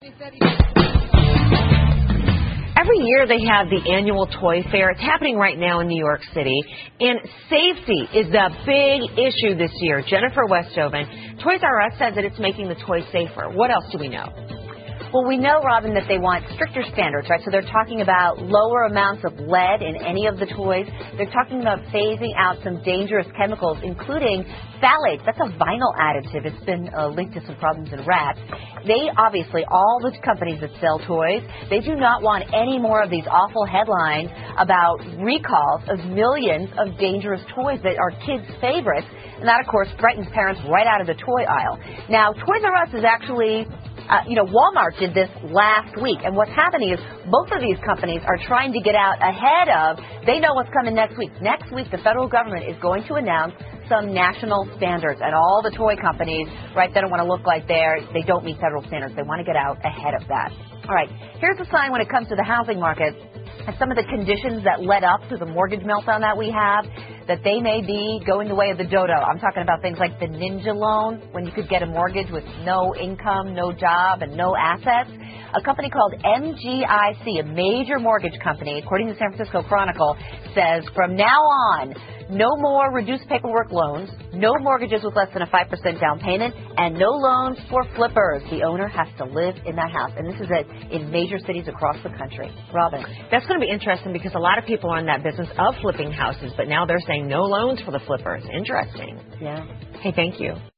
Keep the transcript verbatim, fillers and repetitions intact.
Every year they have the annual toy fair. It's happening right now in New York City. And safety is the big issue this year. Jennifer Westhoven, Toys R Us says that it's making the toys safer. What else do we know? Well, we know, Robin, that they want stricter standards, right? So they're talking about lower amounts of lead in any of the toys. They're talking about phasing out some dangerous chemicals, including phthalates. That's a vinyl additive. It's been uh, linked to some problems in rats. They, obviously, all the companies that sell toys, they do not want any more of these awful headlines about recalls of millions of dangerous toys that are kids' favorites. And that, of course, frightens parents right out of the toy aisle. Now, Toys R Us is actually... Uh, you know, Walmart did this last week, and what's happening is both of these companies are trying to get out ahead of, they know what's coming next week. Next week, the federal government is going to announce some national standards, and all the toy companies, right, they don't want to look like they're, they don't meet federal standards. They want to get out ahead of that. All right, here's a sign when it comes to the housing market. And some of the conditions that led up to the mortgage meltdown that we have, that they may be going the way of the dodo. I'm talking about things like the Ninja loan, when you could get a mortgage with no income, no job, and no assets. A company called M G I C, a major mortgage company, according to the San Francisco Chronicle, says from now on, no more reduced paperwork loans, no mortgages with less than a five percent down payment, and no loans for flippers. The owner has to live in that house. And this is it in major cities across the country. Robin. That's going to be interesting because a lot of people are in that business of flipping houses, but now they're saying no loans for the flippers. Interesting. Yeah. Hey, thank you.